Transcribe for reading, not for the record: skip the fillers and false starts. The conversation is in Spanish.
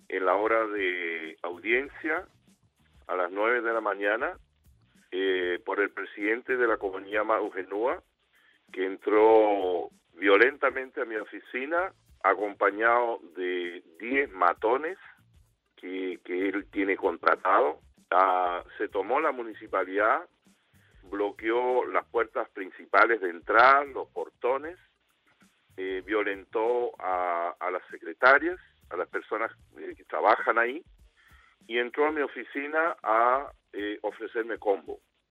en la hora de audiencia a las 9 de la mañana por el presidente de la comunidad Maujenúa, que entró violentamente a mi oficina acompañado de 10 matones que él tiene contratado. Se tomó la municipalidad, bloqueó las puertas principales de entrada, los portones, violentó a las secretarias, a las personas que trabajan ahí, y entró a mi oficina a ofrecerme combo.